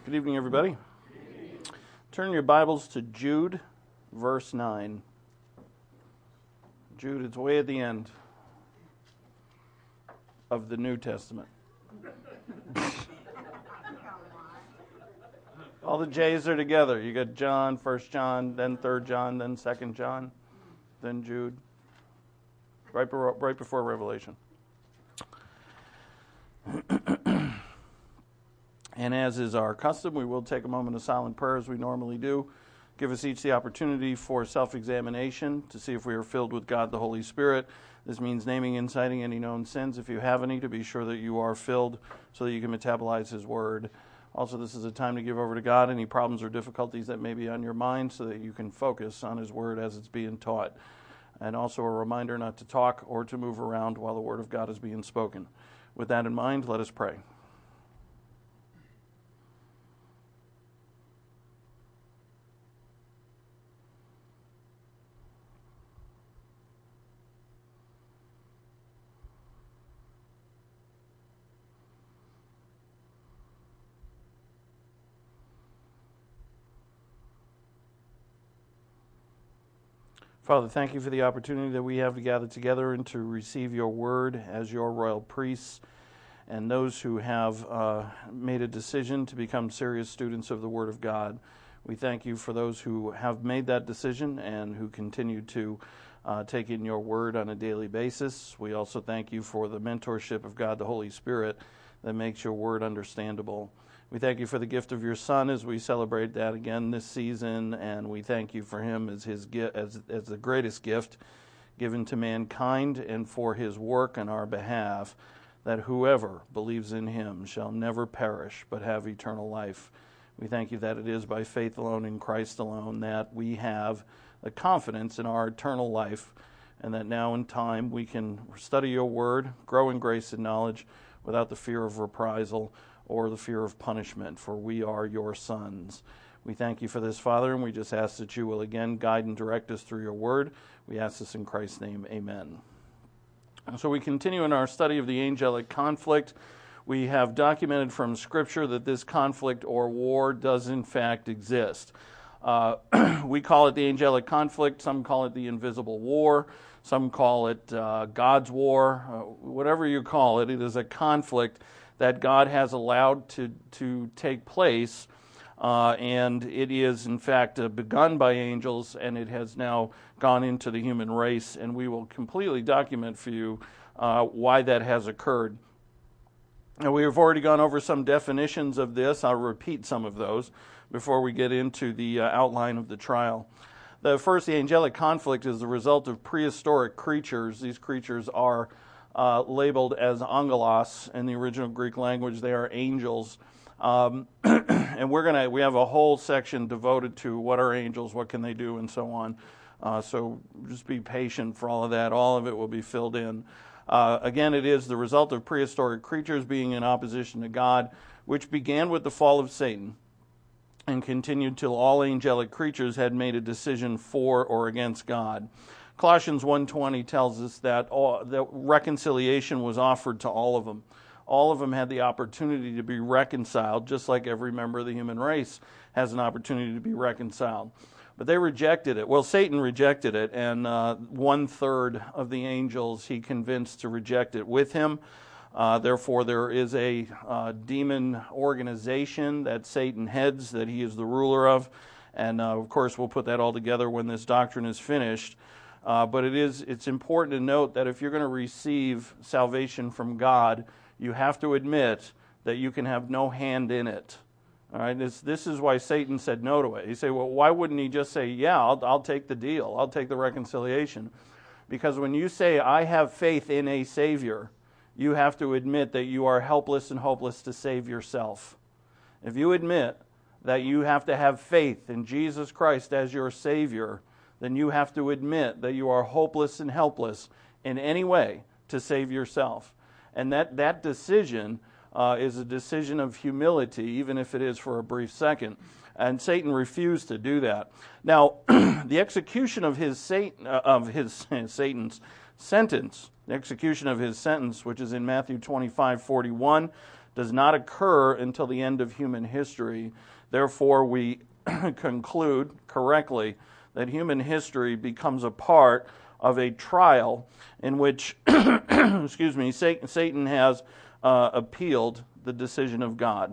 Good evening, everybody. Turn your Bibles to Jude, verse 9. Jude, it's way at the end of the New Testament. All the J's are together. You got John, 1 John, then 3 John, then 2 John, then Jude. Right before Revelation. And as is our custom, we will take a moment of silent prayer as we normally do. Give us each the opportunity for self-examination to see if we are filled with God the Holy Spirit. This means naming and citing any known sins, if you have any, to be sure that you are filled so that you can metabolize His Word. Also, this is a time to give over to God any problems or difficulties that may be on your mind so that you can focus on His Word as it's being taught. And also a reminder not to talk or to move around while the Word of God is being spoken. With that in mind, let us pray. Father, thank you for the opportunity that we have to gather together and to receive your word as your royal priests and those who have made a decision to become serious students of the Word of God. We thank you for those who have made that decision and who continue to take in your word on a daily basis. We also thank you for the mentorship of God the Holy Spirit that makes your word understandable. We thank you for the gift of your Son as we celebrate that again this season, and we thank you for him as as the greatest gift given to mankind and for his work on our behalf, that whoever believes in him shall never perish but have eternal life. We thank you that it is by faith alone in Christ alone that we have the confidence in our eternal life, and that now in time we can study your word, grow in grace and knowledge without the fear of reprisal or the fear of punishment, for we are your sons. We thank you for this, Father, and we just ask that you will again guide and direct us through your word. We ask this in Christ's name, amen. So we continue in our study of the angelic conflict. We have documented from Scripture that this conflict or war does in fact exist. We call it the angelic conflict. Some call it the invisible war. Some call it God's war. Whatever you call it, it is a conflict that God has allowed to take place, and it is in fact begun by angels, and it has now gone into the human race, and we will completely document for you why that has occurred. Now, we have already gone over some definitions of this. I'll repeat some of those before we get into the outline of the trial. The angelic conflict is the result of prehistoric creatures. These creatures are labeled as angelos in the original Greek language. They are angels, and we have a whole section devoted to what are angels, what can they do, and so on. So just be patient for all of that. All of it will be filled in. Again, it is the result of prehistoric creatures being in opposition to God, which began with the fall of Satan and continued till all angelic creatures had made a decision for or against God. Colossians 1:20 tells us that that reconciliation was offered to all of them. All of them had the opportunity to be reconciled, just like every member of the human race has an opportunity to be reconciled. But they rejected it. Well, Satan rejected it, and 1/3 of the angels he convinced to reject it with him. Therefore, there is a demon organization that Satan heads, that he is the ruler of. And, of course, we'll put that all together when this doctrine is finished. But it's important to note that if you're going to receive salvation from God, you have to admit that you can have no hand in it. All right, this is why Satan said no to it. He said, well, why wouldn't he just say, yeah, I'll take the deal. I'll take the reconciliation. Because when you say, I have faith in a Savior, you have to admit that you are helpless and hopeless to save yourself. If you admit that you have to have faith in Jesus Christ as your Savior, then you have to admit that you are hopeless and helpless in any way to save yourself. And that decision is a decision of humility, even if it is for a brief second. And Satan refused to do that. Now, the execution of Satan's sentence The execution of his sentence, which is in Matthew 25:41, does not occur until the end of human history. Therefore, we conclude correctly that human history becomes a part of a trial in which Satan has appealed the decision of God.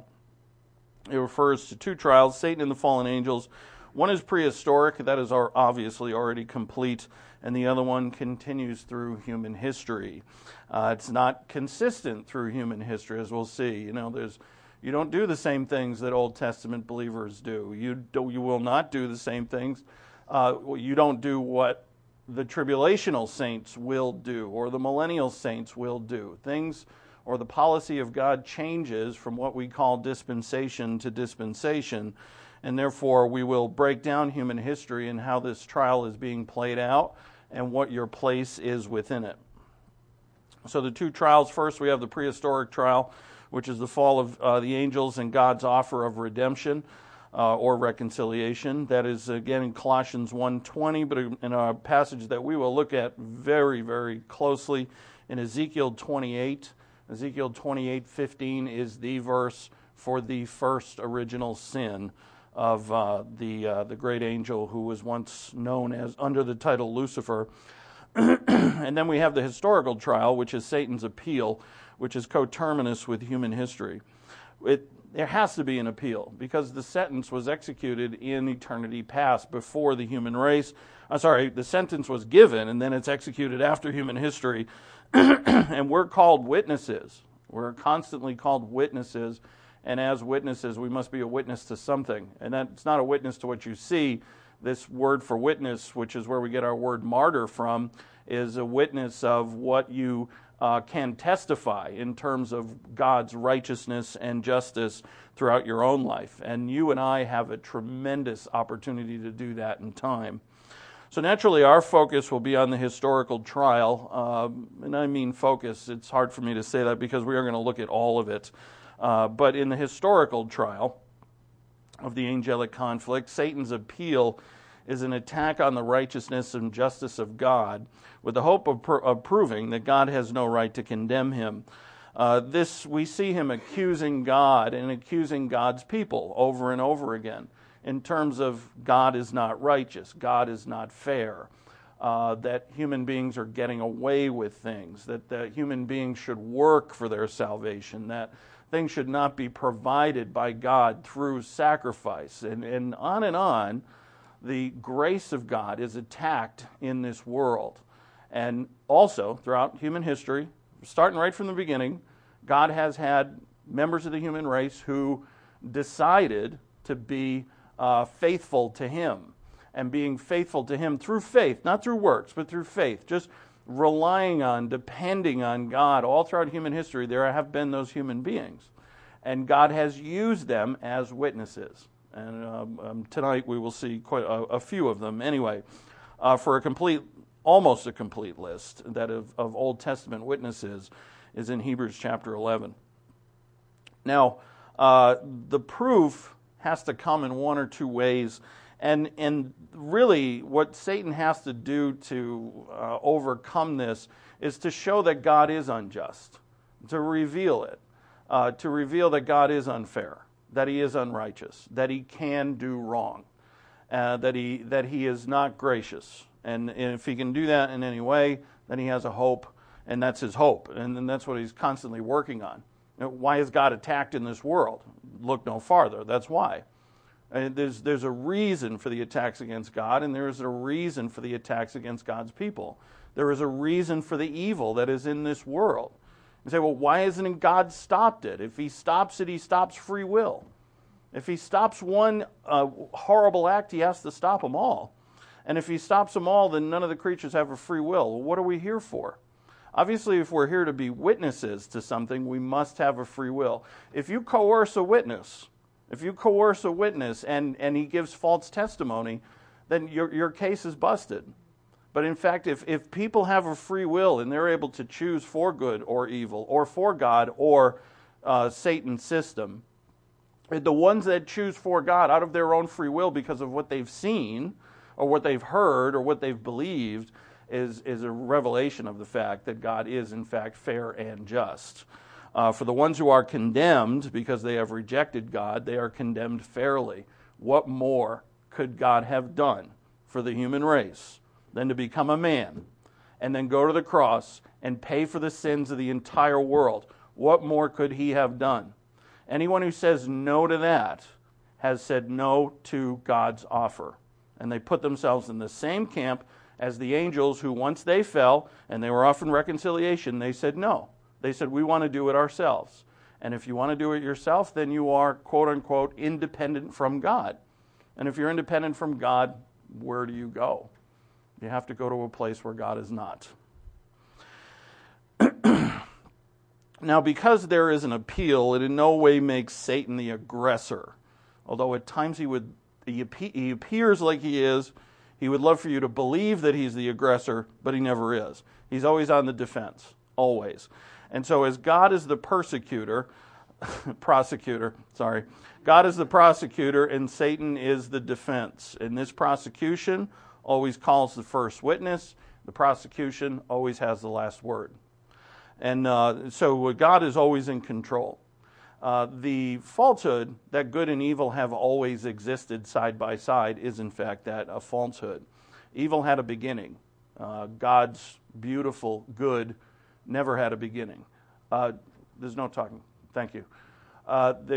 It refers to two trials, Satan and the fallen angels. One is prehistoric, that is obviously already complete, and the other one continues through human history. It's not consistent through human history, as we'll see. You don't do the same things that Old Testament believers do. You will not do the same things. You don't do what the tribulational saints will do or the millennial saints will do. Things or the policy of God changes from what we call dispensation to dispensation, and therefore we will break down human history and how this trial is being played out and what your place is within it. So the two trials, first we have the prehistoric trial, which is the fall of the angels and God's offer of redemption or reconciliation. That is, again, in Colossians 1:20, but in a passage that we will look at very, very closely in Ezekiel 28. Ezekiel 28:15 is the verse for the first original sin of the great angel who was once known as under the title Lucifer. And then we have the historical trial, which is Satan's appeal, which is coterminous with human history. There has to be an appeal because the sentence was executed in eternity past before the human race. The sentence was given and then it's executed after human history. And we're called witnesses. We're constantly called witnesses. And as witnesses, we must be a witness to something. And that's not a witness to what you see. This word for witness, which is where we get our word martyr from, is a witness of what you can testify in terms of God's righteousness and justice throughout your own life. And you and I have a tremendous opportunity to do that in time. So naturally, our focus will be on the historical trial. And I mean focus. It's hard for me to say that because we are going to look at all of it. But in the historical trial of the angelic conflict, Satan's appeal is an attack on the righteousness and justice of God with the hope of proving that God has no right to condemn him. We see him accusing God and accusing God's people over and over again in terms of God is not righteous, God is not fair, that human beings are getting away with things, that human beings should work for their salvation, that things should not be provided by God through sacrifice, and on. The grace of God is attacked in this world. And also, throughout human history, starting right from the beginning, God has had members of the human race who decided to be faithful to him. And being faithful to him through faith, not through works, but through faith. Just relying on, depending on God. All throughout human history, there have been those human beings. And God has used them as witnesses. And tonight we will see quite a few of them. Anyway, for almost a complete list that of Old Testament witnesses is in Hebrews chapter 11. Now, the proof has to come in one or two ways. And really what Satan has to do to overcome this is to show that God is unjust, to reveal it, to reveal that God is unfair, that he is unrighteous, that he can do wrong, that he is not gracious. And if he can do that in any way, then he has a hope, and that's his hope. And then that's what he's constantly working on. Why is God attacked in this world? Look no farther. That's why. And there's a reason for the attacks against God, and there is a reason for the attacks against God's people. There is a reason for the evil that is in this world. You say, well, why hasn't God stopped it? If he stops it, he stops free will. If he stops one horrible act, he has to stop them all. And if he stops them all, then none of the creatures have a free will. Well, what are we here for? Obviously, if we're here to be witnesses to something, we must have a free will. If you coerce a witness, and he gives false testimony, then your case is busted. But in fact, if people have a free will and they're able to choose for good or evil, or for God or Satan's system, the ones that choose for God out of their own free will because of what they've seen or what they've heard or what they've believed, is a revelation of the fact that God is, in fact, fair and just. For the ones who are condemned because they have rejected God, they are condemned fairly. What more could God have done for the human race than to become a man and then go to the cross and pay for the sins of the entire world? What more could he have done? Anyone who says no to that has said no to God's offer. And they put themselves in the same camp as the angels who, once they fell, and they were offered reconciliation, they said no. They said, we want to do it ourselves. And if you want to do it yourself, then you are, quote unquote, independent from God. And if you're independent from God, where do you go? You have to go to a place where God is not. Now, because there is an appeal, it in no way makes Satan the aggressor. Although at times he appears like he is. He would love for you to believe that he's the aggressor, but he never is. He's always on the defense, always. And so as God is the prosecutor, God is the prosecutor and Satan is the defense. And this prosecution always calls the first witness. The prosecution always has the last word. And so God is always in control. The falsehood that good and evil have always existed side by side is in fact that a falsehood. Evil had a beginning. God's beautiful good never had a beginning. There's no talking. Thank you. God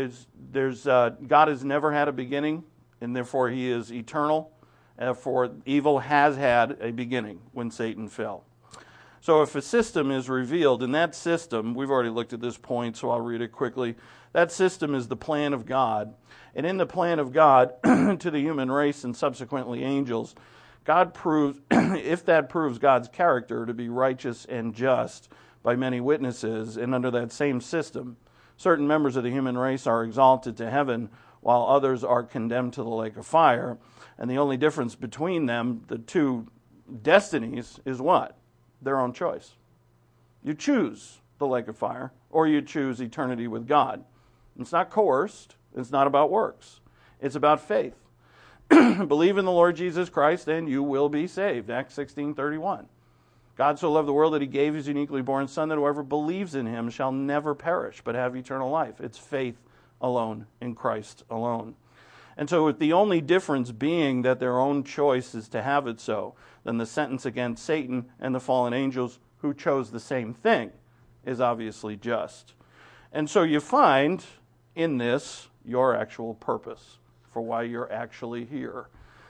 has never had a beginning, and therefore he is eternal. For evil has had a beginning when Satan fell. So if a system is revealed, and that system, we've already looked at this point, so I'll read it quickly. That system is the plan of God. And in the plan of God to the human race and subsequently angels, God proves, if that proves God's character to be righteous and just by many witnesses, and under that same system, certain members of the human race are exalted to heaven while others are condemned to the lake of fire. And the only difference between them, the two destinies, is what? Their own choice. You choose the lake of fire, or you choose eternity with God. It's not coerced. It's not about works. It's about faith. Believe in the Lord Jesus Christ, and you will be saved. Acts 16:31. God so loved the world that he gave his uniquely born Son, that whoever believes in him shall never perish, but have eternal life. It's faith alone in Christ alone. And so with the only difference being that their own choice is to have it so, then the sentence against Satan and the fallen angels who chose the same thing is obviously just. And so you find in this your actual purpose for why you're actually here.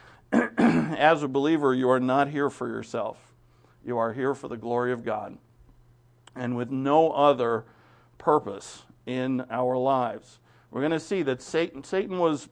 As a believer, you are not here for yourself. You are here for the glory of God, and with no other purpose in our lives. We're going to see that Satan was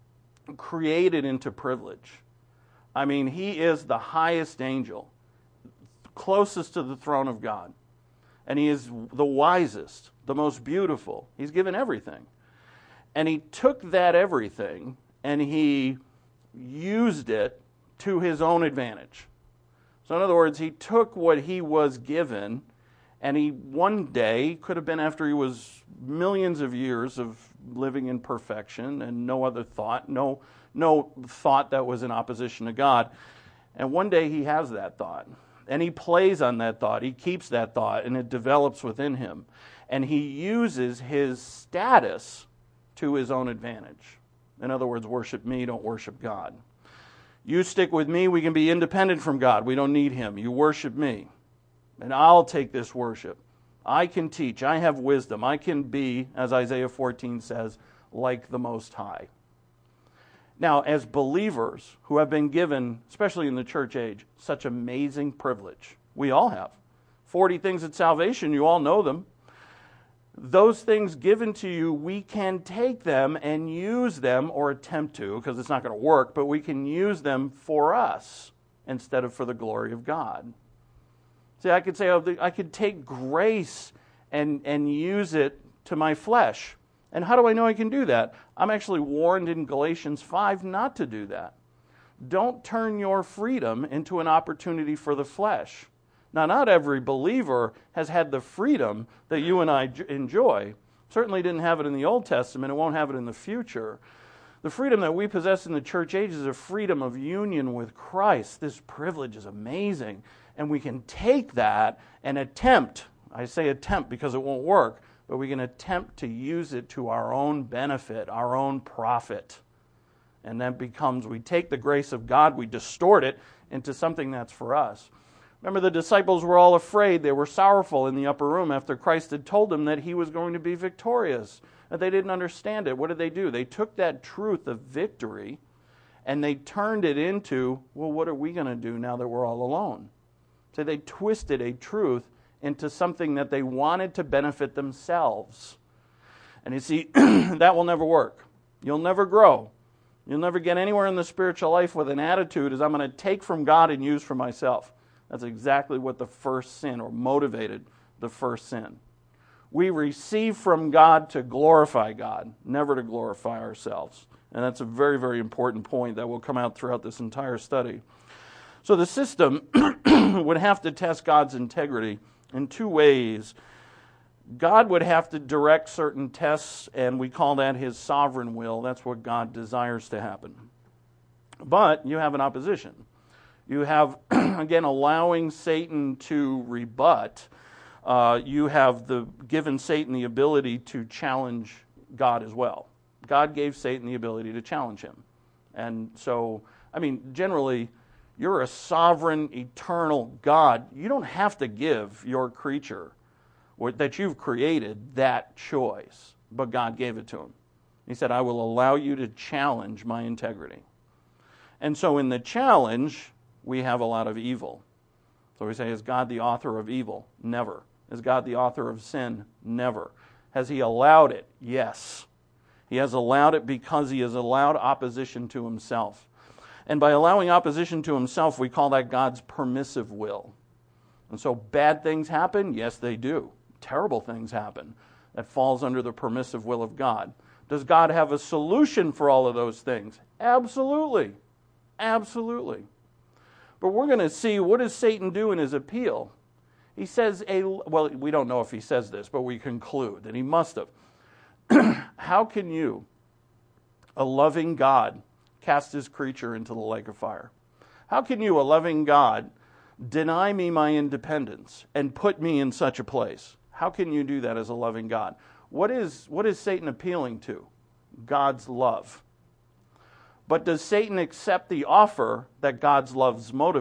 created into privilege. I mean, he is the highest angel, closest to the throne of God. And he is the wisest, the most beautiful. He's given everything. And he took that everything and he used it to his own advantage. So in other words, he took what he was given, and he one day, could have been after he was millions of years of living in perfection and no other thought, no thought that was in opposition to God. And one day he has that thought, and he plays on that thought. He keeps that thought, and it develops within him. And he uses his status to his own advantage. In other words, worship me, don't worship God. You stick with me, we can be independent from God. We don't need him. You worship me, and I'll take this worship. I can teach. I have wisdom. I can be, as Isaiah 14 says, like the Most High. Now, as believers who have been given, especially in the church age, such amazing privilege, we all have. 40 things at salvation, you all know them. Those things given to you, we can take them and use them, or attempt to, because it's not going to work, but we can use them for us instead of for the glory of God. See, I could say, I could take grace and use it to my flesh. And how do I know I can do that? I'm actually warned in Galatians 5 not to do that. Don't turn your freedom into an opportunity for the flesh. Now, not every believer has had the freedom that you and I enjoy. Certainly didn't have it in the Old Testament. It won't have it in the future. The freedom that we possess in the church age is a freedom of union with Christ. This privilege is amazing. And we can take that and attempt, I say attempt because it won't work, but we can attempt to use it to our own benefit, our own profit. And that becomes, we take the grace of God, we distort it into something that's for us. Remember, the disciples were all afraid. They were sorrowful in the upper room after Christ had told them that he was going to be victorious. But they didn't understand it. What did they do? They took that truth of victory and they turned it into, well, what are we going to do now that we're all alone? So they twisted a truth into something that they wanted to benefit themselves. And you see, that will never work. You'll never grow. You'll never get anywhere in the spiritual life with an attitude as I'm going to take from God and use for myself. That's exactly what the first sin, or motivated the first sin. We receive from God to glorify God, never to glorify ourselves. And that's a very, very important point that will come out throughout this entire study. So the system would have to test God's integrity in two ways. God would have to direct certain tests, and we call that his sovereign will. That's what God desires to happen. But you have an opposition. You have, again, allowing Satan to rebut. You have given Satan the ability to challenge God as well. God gave Satan the ability to challenge him. And so, generally, you're a sovereign, eternal God. You don't have to give your creature that you've created that choice, but God gave it to him. He said, I will allow you to challenge my integrity. And so in the challenge, we have a lot of evil. So we say, is God the author of evil? Never. Is God the author of sin? Never. Has he allowed it? Yes. He has allowed it because he has allowed opposition to himself. And by allowing opposition to himself, we call that God's permissive will. And so bad things happen? Yes, they do. Terrible things happen. That falls under the permissive will of God. Does God have a solution for all of those things? Absolutely. Absolutely. But we're going to see, what does Satan do in his appeal? He says, well, we don't know if he says this, but we conclude that he must have. How can you, a loving God, cast his creature into the lake of fire? How can you, a loving God, deny me my independence and put me in such a place? How can you do that as a loving God? What is Satan appealing to? God's love. But does Satan accept the offer that God's love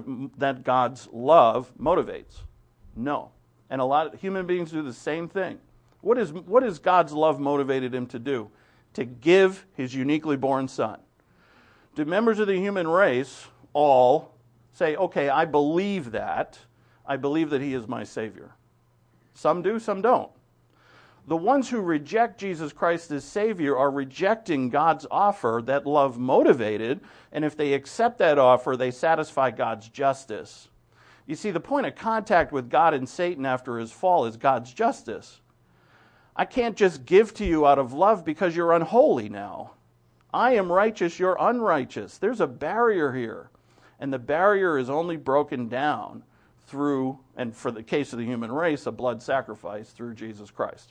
motivates? No. And a lot of human beings do the same thing. What is God's love motivated him to do? To give his uniquely born son. Do members of the human race all say, okay, I believe that. I believe that he is my Savior. Some do, some don't. The ones who reject Jesus Christ as Savior are rejecting God's offer that love motivated, and if they accept that offer, they satisfy God's justice. You see, the point of contact with God and Satan after his fall is God's justice. I can't just give to you out of love because you're unholy now. I am righteous, you're unrighteous. There's a barrier here, and the barrier is only broken down through, and for the case of the human race, a blood sacrifice through Jesus Christ.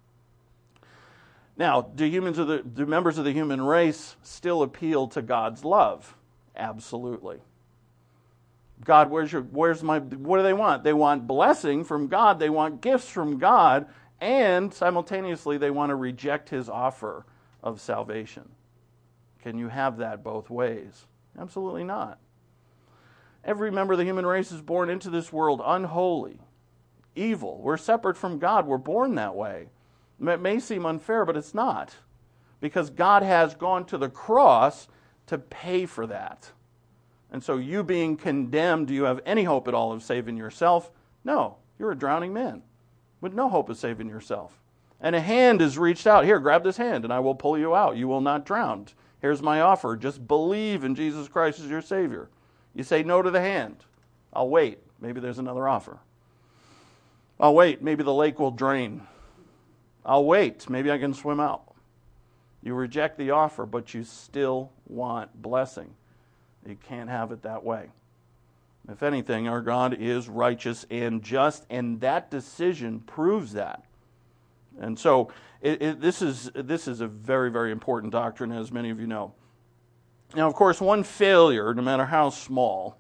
Now, do members of the human race still appeal to God's love? Absolutely. God, what do they want? They want blessing from God, they want gifts from God, and simultaneously they want to reject his offer of salvation. Can you have that both ways? Absolutely not. Every member of the human race is born into this world unholy, evil. We're separate from God. We're born that way. It may seem unfair, but it's not. Because God has gone to the cross to pay for that. And so you being condemned, do you have any hope at all of saving yourself? No. You're a drowning man with no hope of saving yourself. And a hand is reached out. Here, grab this hand and I will pull you out. You will not drown. Here's my offer. Just believe in Jesus Christ as your Savior. You say no to the hand. I'll wait. Maybe there's another offer. I'll wait. Maybe the lake will drain. I'll wait. Maybe I can swim out. You reject the offer, but you still want blessing. You can't have it that way. If anything, our God is righteous and just, and that decision proves that. And so this is a very, very important doctrine, as many of you know. Now, of course, one failure, no matter how small,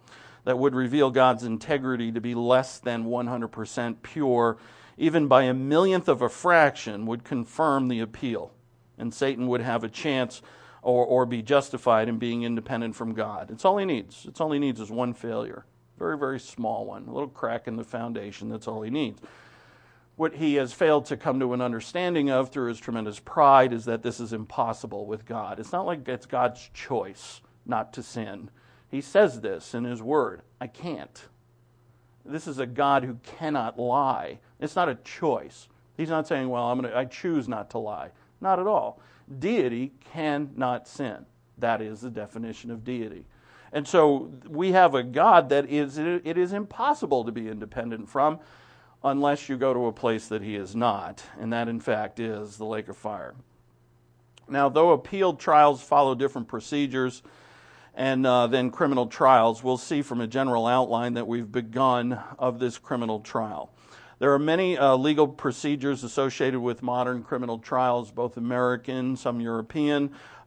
that would reveal God's integrity to be less than 100% pure, even by a millionth of a fraction, would confirm the appeal. And Satan would have a chance or be justified in being independent from God. It's all he needs. It's all he needs is one failure. Very, very small one. A little crack in the foundation, that's all he needs. What he has failed to come to an understanding of through his tremendous pride is that this is impossible with God. It's not like it's God's choice not to sin. He says this in his word, I can't. This is a God who cannot lie. It's not a choice. He's not saying, well, I choose not to lie. Not at all. Deity cannot sin. That is the definition of deity. And so we have a God that it is impossible to be independent from unless you go to a place that he is not. And that, in fact, is the lake of fire. Now, though appeal trials follow different procedures and then criminal trials, we'll see from a general outline that we've begun of this criminal trial. There are many legal procedures associated with modern criminal trials, both American, some European.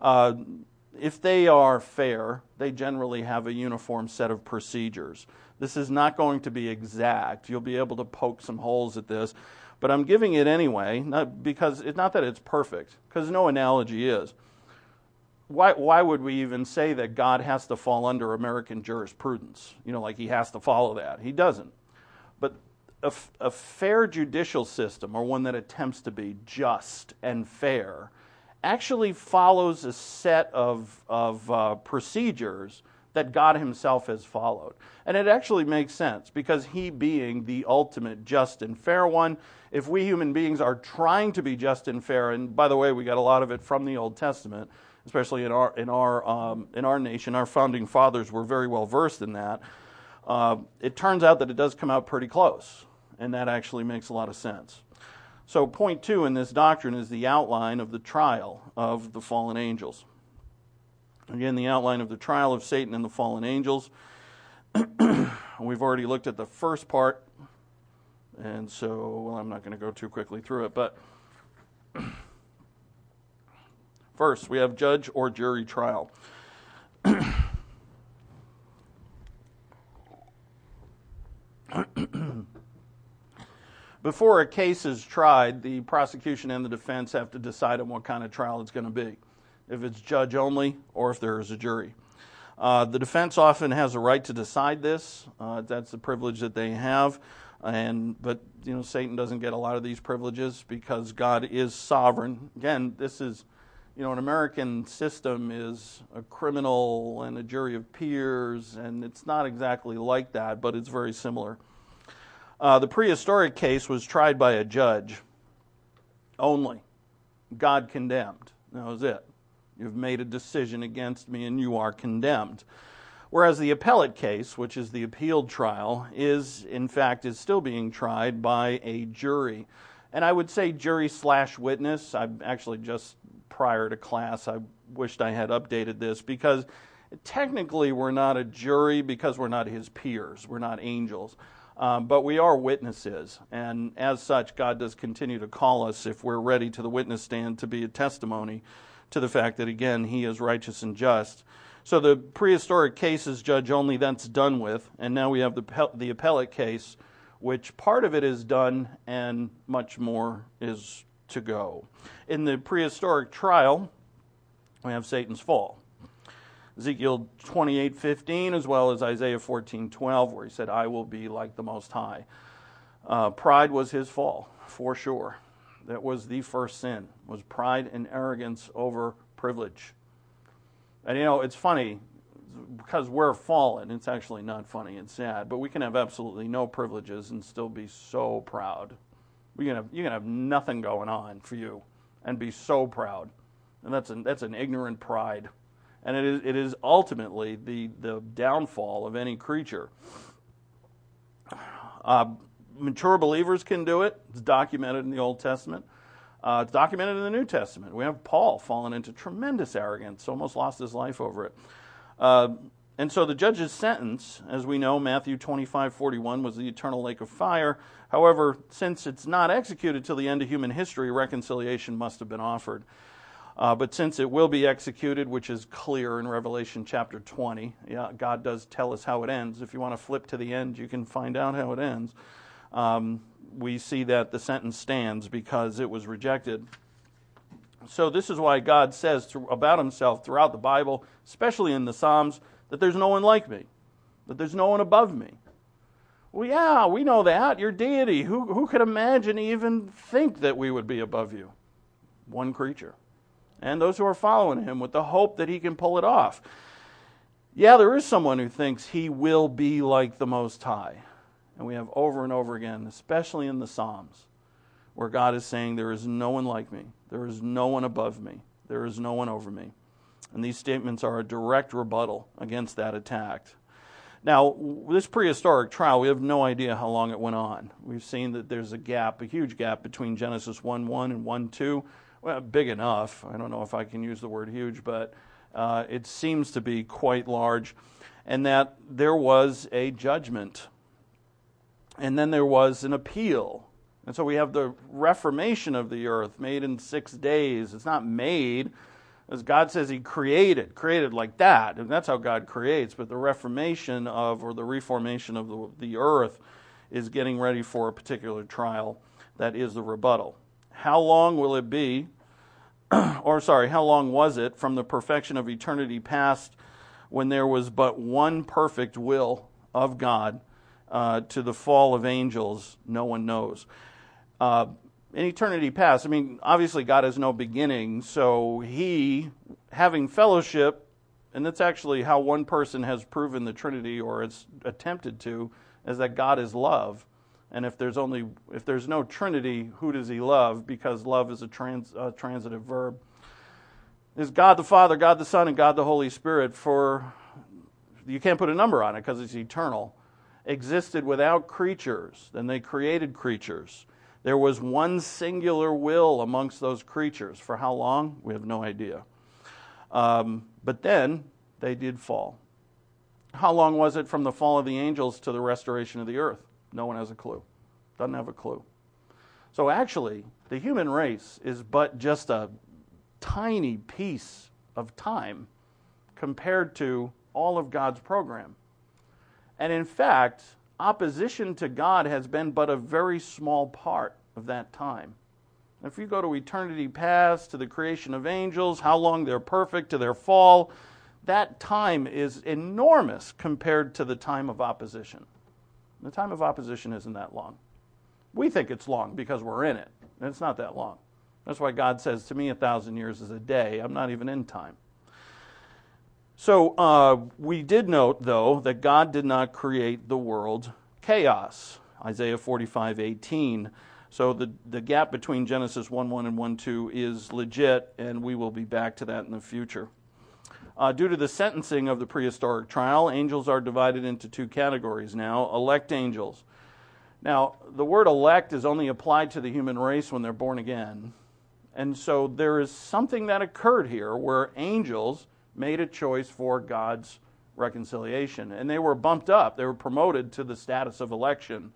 If they are fair, they generally have a uniform set of procedures. This is not going to be exact. You'll be able to poke some holes at this, but I'm giving it anyway, not that it's perfect, because no analogy is. Why would we even say that God has to fall under American jurisprudence? Like he has to follow that. He doesn't. But a fair judicial system, or one that attempts to be just and fair, actually follows a set of procedures that God himself has followed. And it actually makes sense, because he being the ultimate just and fair one, if we human beings are trying to be just and fair, and by the way, we got a lot of it from the Old Testament, especially in our nation, our founding fathers were very well versed in that. It turns out that it does come out pretty close, and that actually makes a lot of sense. So point 2 in this doctrine is the outline of the trial of the fallen angels. Again, the outline of the trial of Satan and the fallen angels. We've already looked at the first part, and so I'm not going to go too quickly through it, but first, we have judge or jury trial. Before a case is tried, the prosecution and the defense have to decide on what kind of trial it's going to be, if it's judge only or if there is a jury. The defense often has a right to decide this. That's the privilege that they have. But Satan doesn't get a lot of these privileges because God is sovereign. Again, this is, an American system is a criminal and a jury of peers, and it's not exactly like that, but it's very similar. The prehistoric case was tried by a judge only. God condemned. That was it. You've made a decision against me and you are condemned. Whereas the appellate case, which is the appealed trial, is still being tried by a jury. And I would say jury/witness. I actually just prior to class, I wished I had updated this, because technically we're not a jury because we're not his peers. We're not angels. But we are witnesses, and as such, God does continue to call us, if we're ready, to the witness stand to be a testimony to the fact that, again, he is righteous and just. So the prehistoric case is judge only, that's done with, and now we have the appellate case, which part of it is done and much more is to go. In the prehistoric trial, we have Satan's fall. Ezekiel 28:15, as well as Isaiah 14:12, where he said, I will be like the Most High. Pride was his fall, for sure. That was the first sin, was pride and arrogance over privilege. And it's funny, because we're fallen, it's actually not funny, it's sad, but we can have absolutely no privileges and still be so proud. You can have nothing going on for you and be so proud. And that's an ignorant pride. And it is ultimately the downfall of any creature. Mature believers can do it. It's documented in the Old Testament. It's documented in the New Testament. We have Paul fallen into tremendous arrogance, almost lost his life over it. And so the judge's sentence, as we know, Matthew 25:41, was the eternal lake of fire. However, since it's not executed till the end of human history, reconciliation must have been offered. But since it will be executed, which is clear in Revelation chapter 20, God does tell us how it ends. If you want to flip to the end, you can find out how it ends. We see that the sentence stands because it was rejected. So this is why God says about himself throughout the Bible, especially in the Psalms, that there's no one like me, that there's no one above me. Well, yeah, we know that. You're deity. Who could imagine, even think that we would be above you? One creature. And those who are following him with the hope that he can pull it off. Yeah, there is someone who thinks he will be like the Most High. And we have over and over again, especially in the Psalms, where God is saying, there is no one like me. There is no one above me. There is no one over me. And these statements are a direct rebuttal against that attack. Now, this prehistoric trial, we have no idea how long it went on. We've seen that there's a gap, a huge gap between Genesis 1:1 and 1:2. Well, big enough. I don't know if I can use the word huge, but it seems to be quite large. And that there was a judgment. And then there was an appeal. And so we have the reformation of the earth made in 6 days. It's not made, as God says he created like that. And that's how God creates. But the reformation or the reformation of the earth is getting ready for a particular trial. That is the rebuttal. How long will it be, how long was it from the perfection of eternity past when there was but one perfect will of God to the fall of angels? No one knows. In eternity past, obviously God has no beginning, so he, having fellowship, and that's actually how one person has proven the Trinity, or has attempted to, is that God is love. And if there's no Trinity, who does he love? Because love is a transitive verb. Is God the Father, God the Son, and God the Holy Spirit, you can't put a number on it because it's eternal, existed without creatures. Then they created creatures. There was one singular will amongst those creatures. For how long? We have no idea. But then they did fall. How long was it from the fall of the angels to the restoration of the earth? No one has a clue. Doesn't have a clue. So actually, the human race is but just a tiny piece of time compared to all of God's program. And in fact, opposition to God has been but a very small part of that time. If you go to eternity past, to the creation of angels, how long they're perfect, to their fall, that time is enormous compared to the time of opposition. The time of opposition isn't that long. We think it's long because we're in it, and it's not that long. That's why God says, to me 1,000 years is a day. I'm not even in time. So we did note, though, that God did not create the world chaos. Isaiah 45:18. So the gap between Genesis 1:1 and 1:2 is legit, and we will be back to that in the future. Due to the sentencing of the prehistoric trial, angels are divided into two categories now. Elect angels. Now, the word elect is only applied to the human race when they're born again. And so there is something that occurred here where angels made a choice for God's reconciliation. And they were bumped up. They were promoted to the status of election.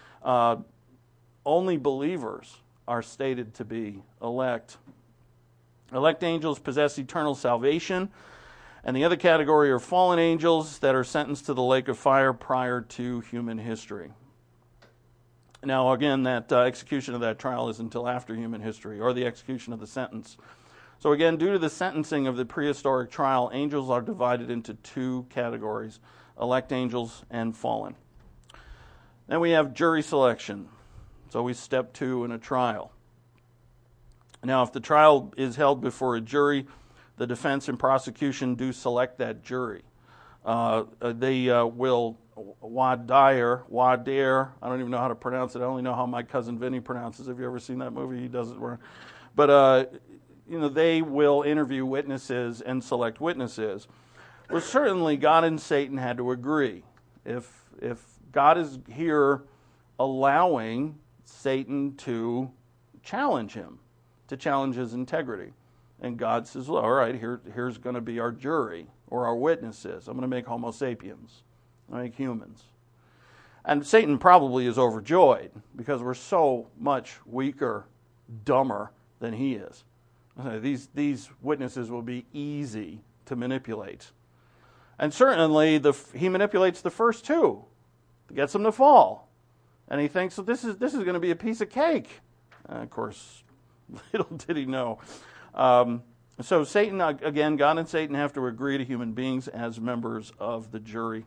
Only believers are stated to be elect. Elect angels possess eternal salvation. And the other category are fallen angels that are sentenced to the lake of fire prior to human history. Now, again, that execution of that trial is until after human history, or the execution of the sentence. So again, due to the sentencing of the prehistoric trial, angels are divided into two categories, elect angels and fallen. Then we have jury selection. So we step 2 in a trial. Now, if the trial is held before a jury, the defense and prosecution do select that jury. They will wadir, I don't even know how to pronounce it. I only know how my cousin Vinny pronounces it. Have you ever seen that movie? He does it where. But, they will interview witnesses and select witnesses. Well, certainly God and Satan had to agree. If God is here allowing Satan to challenge him, to challenge his integrity, and God says, well, all right, here's going to be our jury or our witnesses. I'm going to make Homo sapiens. I'm going to make humans. And Satan probably is overjoyed because we're so much weaker, dumber than he is. These witnesses will be easy to manipulate. And certainly he manipulates the first two, gets them to fall. And he thinks, well, this is going to be a piece of cake. Of course, little did he know. So Satan, again, God and Satan have to agree to human beings as members of the jury.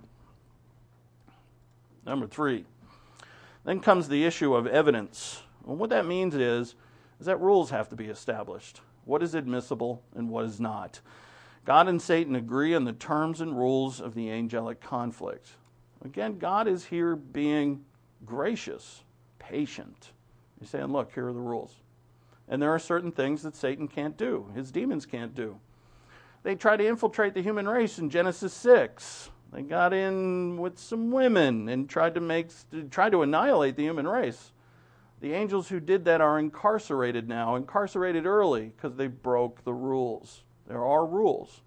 Number 3. Then comes the issue of evidence. Well, what that means is that rules have to be established. What is admissible and what is not? God and Satan agree on the terms and rules of the angelic conflict. Again, God is here being gracious, patient. He's saying, look, here are the rules. And there are certain things that Satan can't do, his demons can't do. They try to infiltrate the human race in Genesis 6. They got in with some women and tried to annihilate the human race. The angels who did that are incarcerated now, incarcerated early because they broke the rules. There are rules.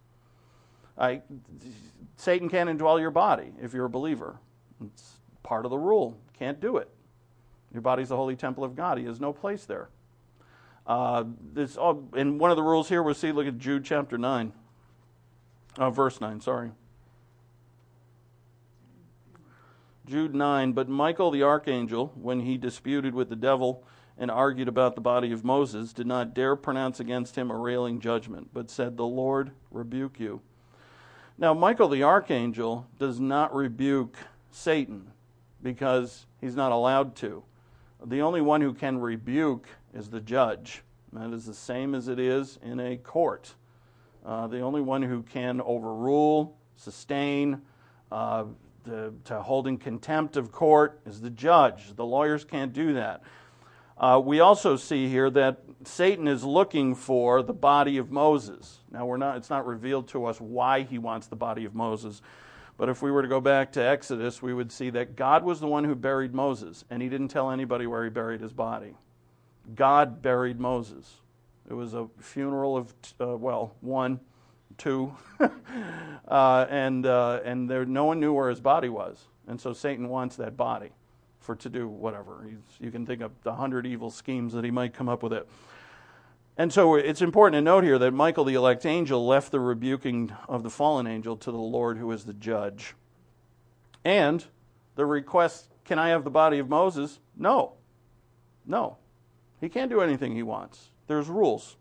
Satan can't indwell your body if you're a believer. It's part of the rule. Can't do it. Your body's the holy temple of God. He has no place there. And one of the rules here, look at Jude chapter 9. Verse 9, sorry. Jude 9, but Michael the archangel, when he disputed with the devil and argued about the body of Moses, did not dare pronounce against him a railing judgment, but said, the Lord rebuke you. Now, Michael the archangel does not rebuke Satan because he's not allowed to. The only one who can rebuke is the judge. That is the same as it is in a court. The only one who can overrule, sustain, to hold in contempt of court is the judge. The lawyers can't do that. We also see here that Satan is looking for the body of Moses. Now, it's not revealed to us why he wants the body of Moses. But if we were to go back to Exodus, we would see that God was the one who buried Moses, and he didn't tell anybody where he buried his body. God buried Moses. It was a funeral of, one, two, and no one knew where his body was. And so Satan wants that body to do whatever. You can think of 100 evil schemes that he might come up with it. And so it's important to note here that Michael, the elect angel, left the rebuking of the fallen angel to the Lord, who is the judge. And the request, can I have the body of Moses? No. He can't do anything he wants. There's rules.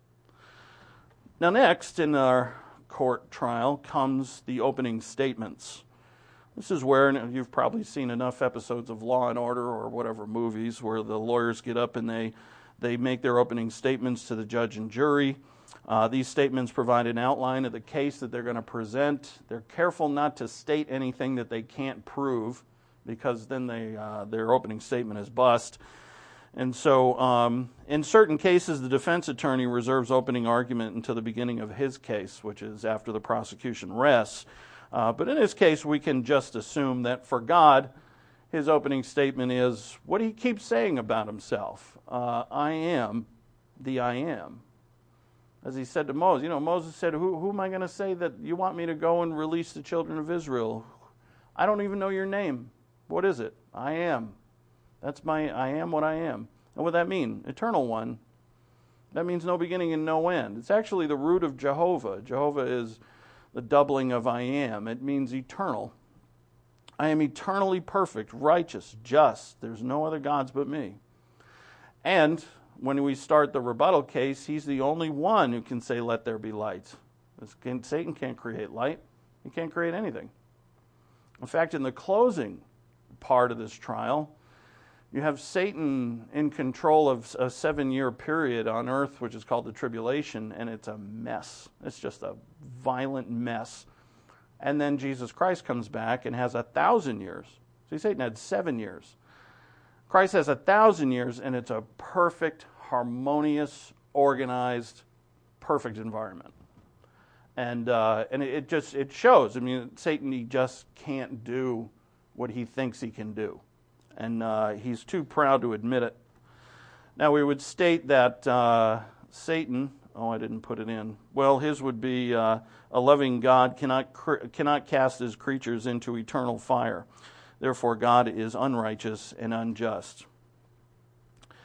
Now next in our court trial comes the opening statements. This is where, and you've probably seen enough episodes of Law and Order or whatever movies, where the lawyers get up and they make their opening statements to the judge and jury. These statements provide an outline of the case that they're going to present. They're careful not to state anything that they can't prove, because then their opening statement is bust. And so in certain cases, the defense attorney reserves opening argument until the beginning of his case, which is after the prosecution rests. But in this case, we can just assume that for God, his opening statement is what he keeps saying about himself. I am the I am. As he said to Moses, Moses said, who am I going to say that you want me to go and release the children of Israel? I don't even know your name. What is it? I am. That's I am what I am. And what does that mean? Eternal one. That means no beginning and no end. It's actually the root of Jehovah. Jehovah is the doubling of I am. It means eternal. I am eternally perfect, righteous, just. There's no other gods but me. And when we start the rebuttal case, he's the only one who can say, let there be light. Satan can't create light. He can't create anything. In fact, in the closing part of this trial, you have Satan in control of a 7-year period on earth, which is called the tribulation, and it's a mess. It's just a violent mess. And then Jesus Christ comes back and has 1,000 years. See, Satan had 7 years. Christ has 1,000 years, and it's a perfect, harmonious, organized, perfect environment. And it shows. I mean, Satan, he just can't do what he thinks he can do. And he's too proud to admit it. Now, we would state that Satan, I didn't put it in. Well, his would be a loving God cannot cast his creatures into eternal fire. Therefore, God is unrighteous and unjust.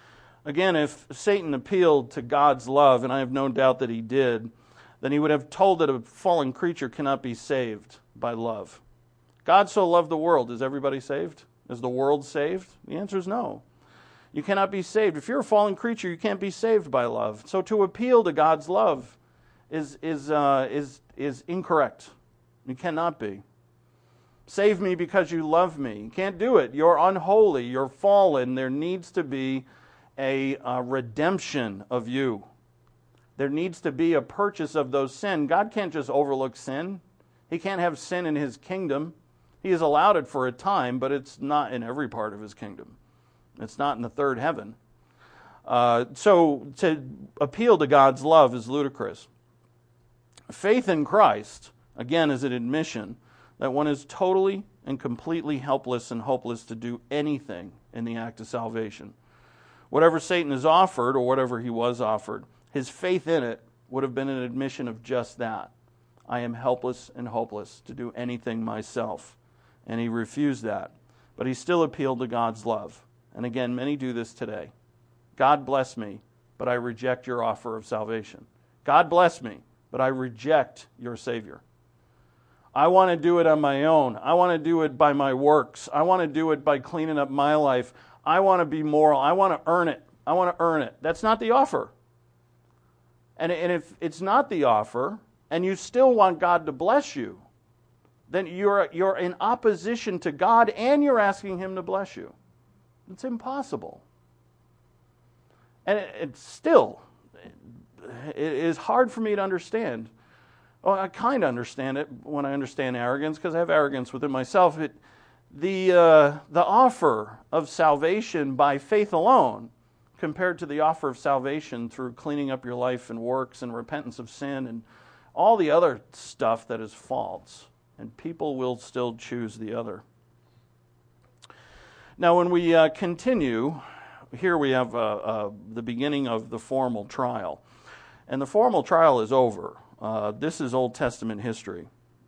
Again, if Satan appealed to God's love, and I have no doubt that he did, then he would have told that a fallen creature cannot be saved by love. God so loved the world. Is everybody saved? Is the world saved? The answer is no. You cannot be saved. If you're a fallen creature, you can't be saved by love. So to appeal to God's love is incorrect. You cannot be. Save me because you love me. You can't do it. You're unholy. You're fallen. There needs to be a redemption of you. There needs to be a purchase of those sin. God can't just overlook sin. He can't have sin in his kingdom. He has allowed it for a time, but it's not in every part of his kingdom. It's not in the third heaven. So to appeal to God's love is ludicrous. Faith in Christ, again, is an admission that one is totally and completely helpless and hopeless to do anything in the act of salvation. Whatever Satan has offered, or whatever he was offered, his faith in it would have been an admission of just that. I am helpless and hopeless to do anything myself. And he refused that. But he still appealed to God's love. And again, many do this today. God bless me, but I reject your offer of salvation. God bless me, but I reject your Savior. I want to do it on my own. I want to do it by my works. I want to do it by cleaning up my life. I want to be moral. I want to earn it. I want to earn it. That's not the offer. And if it's not the offer, and you still want God to bless you, then you're in opposition to God, and you're asking him to bless you. It's impossible. And it is hard for me to understand. Well, I kind of understand it when I understand arrogance, because I have arrogance within myself. The offer of salvation by faith alone, compared to the offer of salvation through cleaning up your life and works and repentance of sin and all the other stuff that is false. And people will still choose the other. Now, when we continue, here we have the beginning of the formal trial. And the formal trial is over. This is Old Testament history.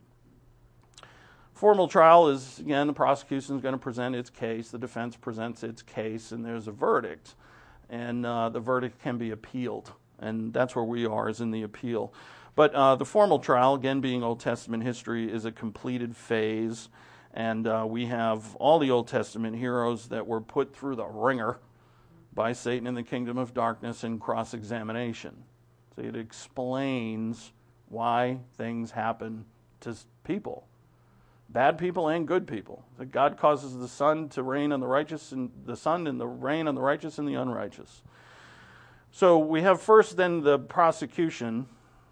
Formal trial is, again, the prosecution is going to present its case, the defense presents its case, and there's a verdict. And the verdict can be appealed. And that's where we are, is in the appeal. But the formal trial, again being Old Testament history, is a completed phase. And we have all the Old Testament heroes that were put through the ringer by Satan in the kingdom of darkness in cross-examination. So it explains why things happen to people. Bad people and good people. That God causes the sun to rain on the righteous, and the sun and the rain on the righteous and the unrighteous. So we have first then the prosecution.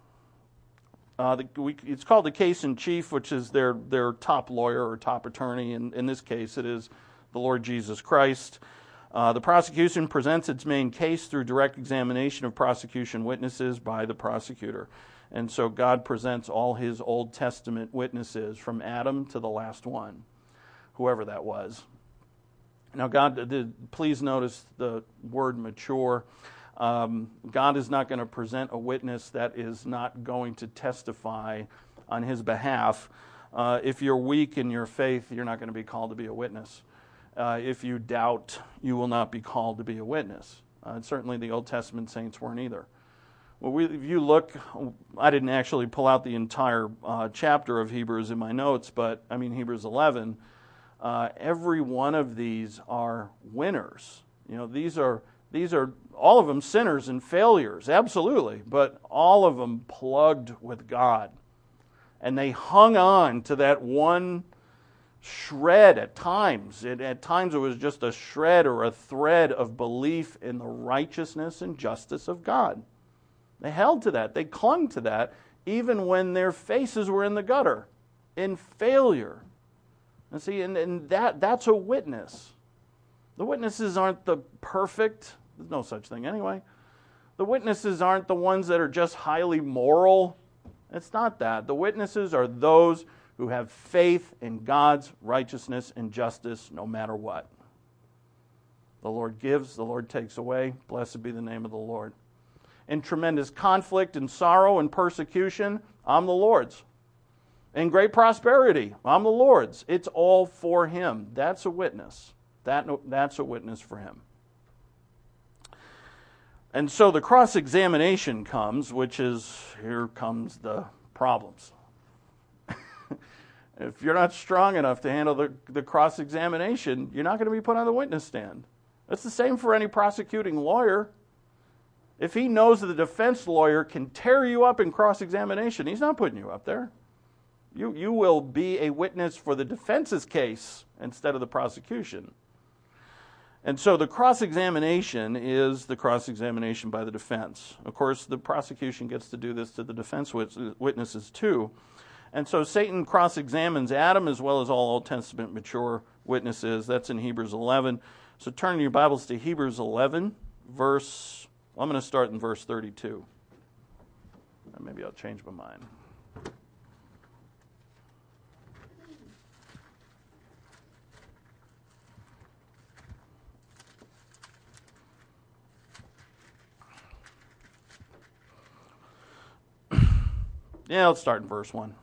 It's called the case in chief, which is their top lawyer or top attorney. In this case, it is the Lord Jesus Christ. The prosecution presents its main case through direct examination of prosecution witnesses by the prosecutor. And so God presents all his Old Testament witnesses from Adam to the last one, whoever that was. Now, please notice the word mature. God is not going to present a witness that is not going to testify on his behalf. If you're weak in your faith, you're not going to be called to be a witness. If you doubt, you will not be called to be a witness. Certainly the Old Testament saints weren't either. Well, if you look, I didn't actually pull out the entire chapter of Hebrews in my notes, but I mean Hebrews 11, every one of these are winners. You know, these are all of them sinners and failures, absolutely, but all of them plugged with God. And they hung on to that one shred at times. At times it was just a shred or a thread of belief in the righteousness and justice of God. They held to that. They clung to that even when their faces were in the gutter, in failure. And see, and that's a witness. The witnesses aren't the perfect. There's no such thing anyway. The witnesses aren't the ones that are just highly moral. It's not that. The witnesses are those who have faith in God's righteousness and justice no matter what. The Lord gives, the Lord takes away. Blessed be the name of the Lord. In tremendous conflict and sorrow and persecution, I'm the Lord's. In great prosperity, I'm the Lord's. It's all for Him. That's a witness. That's a witness for Him. And so the cross-examination comes, which is, here comes the problems. If you're not strong enough to handle the cross-examination, you're not going to be put on the witness stand. It's the same for any prosecuting lawyer. If he knows that the defense lawyer can tear you up in cross-examination, he's not putting you up there. You will be a witness for the defense's case instead of the prosecution. And so the cross-examination is the cross-examination by the defense. Of course, the prosecution gets to do this to the defense witnesses too. And so Satan cross-examines Adam as well as all Old Testament mature witnesses. That's in Hebrews 11. So turn your Bibles to Hebrews 11, I'm going to start in verse 32. Maybe I'll change my mind. Yeah, let's start in verse 1.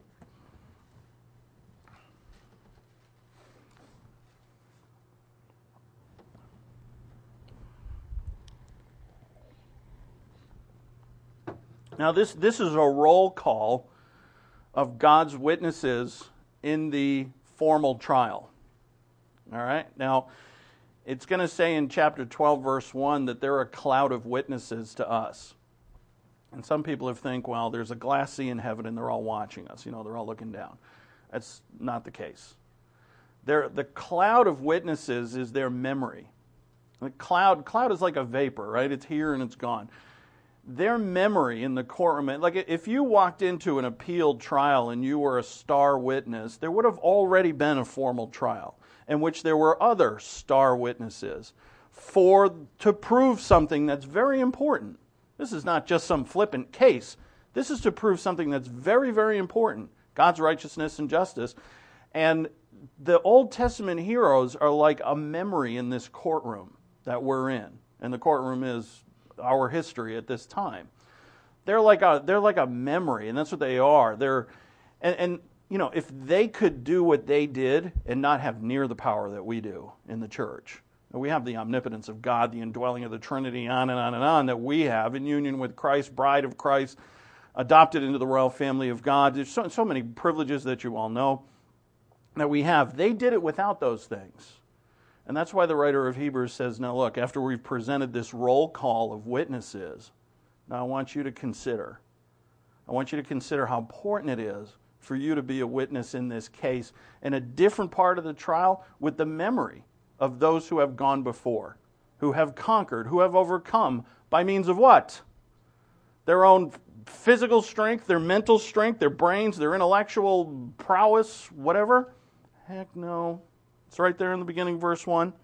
Now, this is a roll call of God's witnesses in the formal trial. All right? Now, it's going to say in chapter 12, verse 1, that they're a cloud of witnesses to us. And some people think, well, there's a glass sea in heaven and they're all watching us. They're all looking down. That's not the case. The cloud of witnesses is their memory. The cloud is like a vapor, right? It's here and it's gone. Their memory in the courtroom, like if you walked into an appeal trial and you were a star witness, there would have already been a formal trial in which there were other star witnesses to prove something that's very important. This is not just some flippant case. This is to prove something that's very, very important, God's righteousness and justice. And the Old Testament heroes are like a memory in this courtroom that we're in. And the courtroom is our history at this time. They're like a memory, and that's what they are. If they could do what they did and not have near the power that we do in the church. We have the omnipotence of God, the indwelling of the Trinity, on and on and on, that we have in union with Christ, bride of Christ, adopted into the royal family of God. There's so many privileges that you all know that we have. They did it without those things. And that's why the writer of Hebrews says, now look, after we've presented this roll call of witnesses, now I want you to consider how important it is for you to be a witness in this case in a different part of the trial with the memory of those who have gone before, who have conquered, who have overcome by means of what? Their own physical strength, their mental strength, their brains, their intellectual prowess, whatever? Heck no. It's right there in the beginning, verse 1.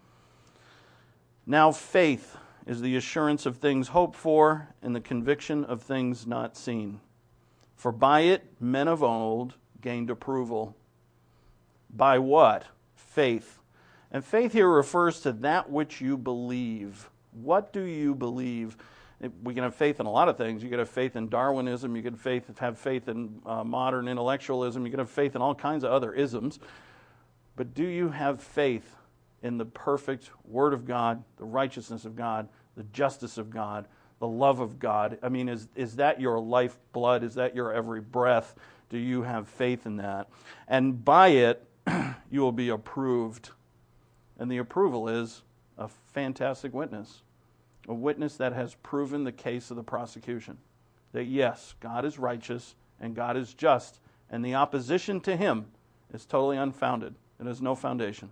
Now faith is the assurance of things hoped for and the conviction of things not seen. For by it men of old gained approval. By what? Faith. And faith here refers to that which you believe. What do you believe? We can have faith in a lot of things. You can have faith in Darwinism. You can have faith in modern intellectualism. You can have faith in all kinds of other isms. But do you have faith in the perfect Word of God, the righteousness of God, the justice of God, the love of God? I mean, is that your lifeblood? Is that your every breath? Do you have faith in that? And by it, you will be approved. And the approval is a fantastic witness. A witness that has proven the case of the prosecution. That yes, God is righteous and God is just. And the opposition to Him is totally unfounded. It has no foundation.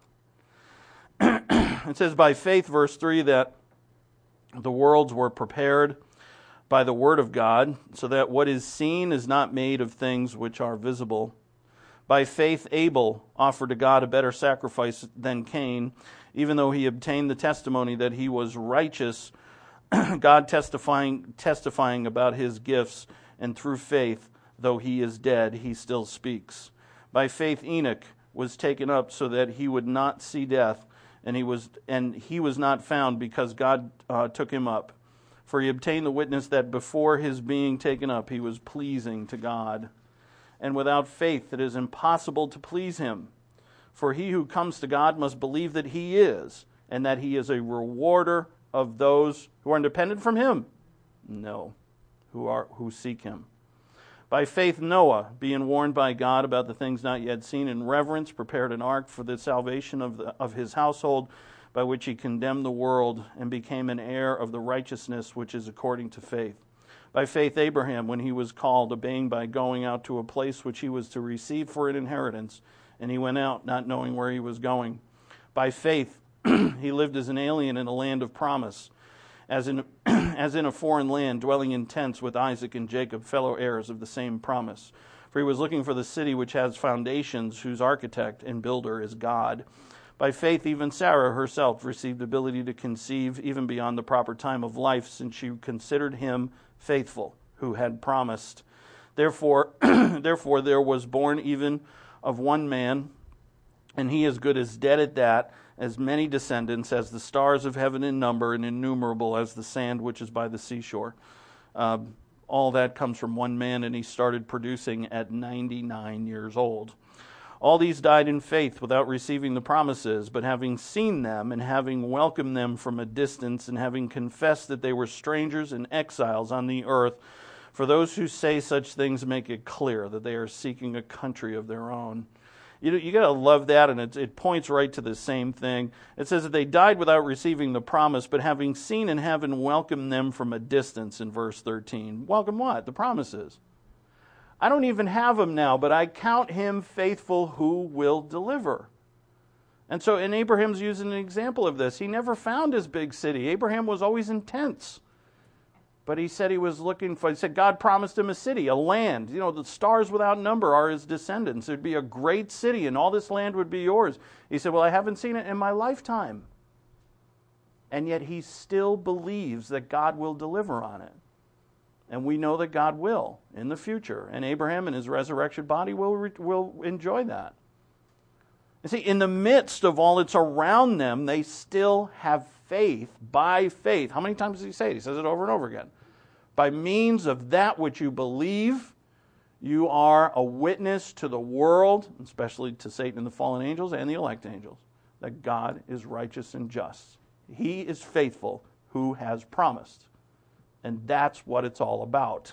It says by faith, verse 3, that the worlds were prepared by the word of God, so that what is seen is not made of things which are visible. By faith, Abel offered to God a better sacrifice than Cain, even though he obtained the testimony that he was righteous, God testifying about his gifts, and through faith, though he is dead, he still speaks. By faith, Enoch was taken up so that he would not see death, and he was not found because God took him up. For he obtained the witness that before his being taken up, he was pleasing to God. And without faith it is impossible to please Him. For he who comes to God must believe that He is, and that He is a rewarder of those who are independent from him? No, who seek him. By faith Noah, being warned by God about the things not yet seen, in reverence prepared an ark for the salvation of his household, by which he condemned the world and became an heir of the righteousness which is according to faith. By faith Abraham, when he was called, obeying by going out to a place which he was to receive for an inheritance, and he went out not knowing where he was going. By faith he lived as an alien in a land of promise, as in a foreign land, dwelling in tents with Isaac and Jacob, fellow heirs of the same promise. For he was looking for the city which has foundations, whose architect and builder is God. By faith even Sarah herself received ability to conceive even beyond the proper time of life, since she considered him faithful who had promised. Therefore there was born even of one man, and he as good as dead at that, as many descendants as the stars of heaven in number, and innumerable as the sand which is by the seashore. All that comes from one man, and he started producing at 99 years old. All these died in faith without receiving the promises, but having seen them and having welcomed them from a distance, and having confessed that they were strangers and exiles on the earth. For those who say such things make it clear that they are seeking a country of their own. You got to love that, and it points right to the same thing. It says that they died without receiving the promise, but having seen and having welcomed them from a distance in verse 13. Welcome what? The promises. I don't even have him now, but I count him faithful who will deliver. And Abraham's using an example of this. He never found his big city. Abraham was always in tents. But he said he said God promised him a city, a land. The stars without number are his descendants. There'd be a great city, and all this land would be yours. He said, well, I haven't seen it in my lifetime. And yet he still believes that God will deliver on it. And we know that God will in the future. And Abraham in his resurrection body will enjoy that. You see, in the midst of all that's around them, they still have faith, by faith. How many times does he say it? He says it over and over again. By means of that which you believe, you are a witness to the world, especially to Satan and the fallen angels and the elect angels, that God is righteous and just. He is faithful who has promised. And that's what it's all about.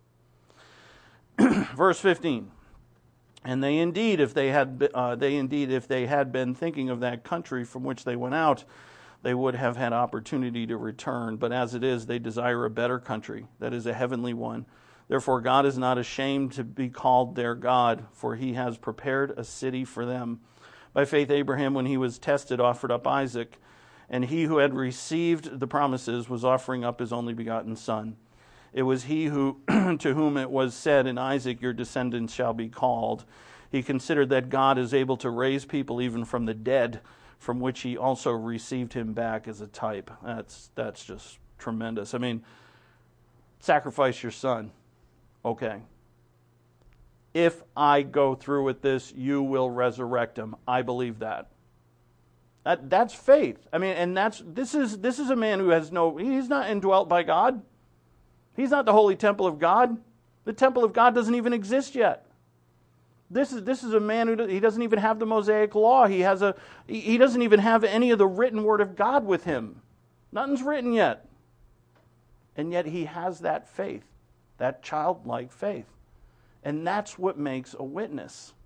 Verse 15. And they indeed, if they had been thinking of that country from which they went out, they would have had opportunity to return. But as it is, they desire a better country, that is a heavenly one. Therefore God is not ashamed to be called their God, for he has prepared a city for them. By faith Abraham, when he was tested, offered up Isaac. And he who had received the promises was offering up his only begotten son. It was he who, to whom it was said, in Isaac your descendants shall be called. He considered that God is able to raise people even from the dead, from which he also received him back as a type. That's just tremendous. I mean, sacrifice your son. Okay. If I go through with this, you will resurrect him. I believe that. That's faith. I mean, and this is a man who he's not indwelt by God. He's not the holy temple of God. The temple of God doesn't even exist yet. This is a man he doesn't even have the Mosaic law. He doesn't even have any of the written word of God with him. Nothing's written yet. And yet he has that faith, that childlike faith. And that's what makes a witness.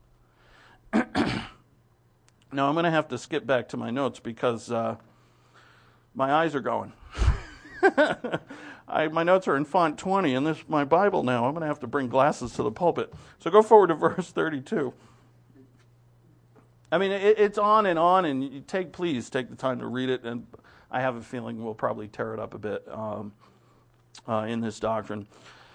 Now, I'm going to have to skip back to my notes because my eyes are going. My notes are in font 20, and this is my Bible now. I'm going to have to bring glasses to the pulpit. So go forward to verse 32. I mean, it's on, and please take the time to read it, and I have a feeling we'll probably tear it up a bit in this doctrine.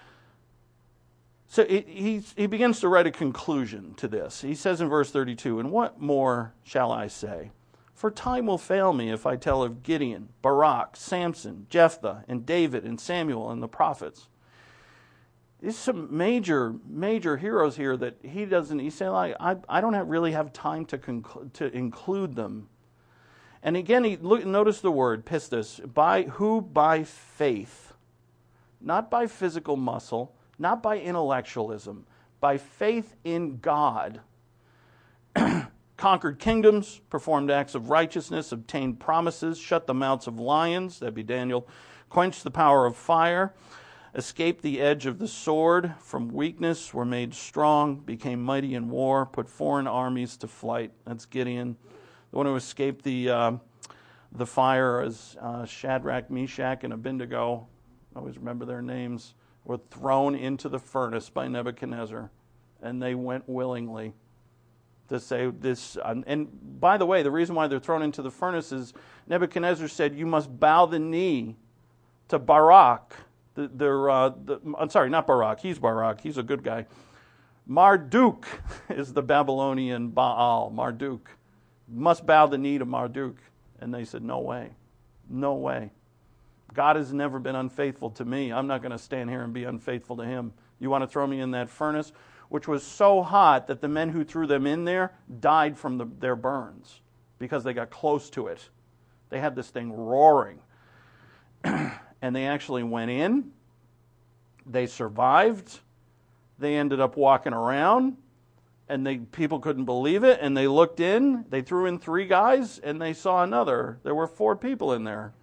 So he begins to write a conclusion to this. He says in verse 32, and what more shall I say? For time will fail me if I tell of Gideon, Barak, Samson, Jephthah, and David, and Samuel, and the prophets. There's some major heroes here that he's saying, like, I don't really have time to include them. And again, notice the word, pistis, by faith, not by physical muscle, not by intellectualism, by faith in God, conquered kingdoms, performed acts of righteousness, obtained promises, shut the mouths of lions, that'd be Daniel, quenched the power of fire, escaped the edge of the sword, from weakness were made strong, became mighty in war, put foreign armies to flight. That's Gideon. The one who escaped the fire is Shadrach, Meshach, and Abednego. I always remember their names. Were thrown into the furnace by Nebuchadnezzar, and they went willingly to say this. And by the way, the reason why they're thrown into the furnace is Nebuchadnezzar said, "You must bow the knee to Barak." I'm sorry, not Barak. He's Barak. He's a good guy. Marduk is the Babylonian Baal. Marduk. Must bow the knee to Marduk. And they said, "No way. No way. God has never been unfaithful to me. I'm not going to stand here and be unfaithful to him. You want to throw me in that furnace?" Which was so hot that the men who threw them in there died from their burns because they got close to it. They had this thing roaring. And they actually went in. They survived. They ended up walking around. And people couldn't believe it. And they looked in. They threw in 3 guys. And they saw another. There were 4 people in there.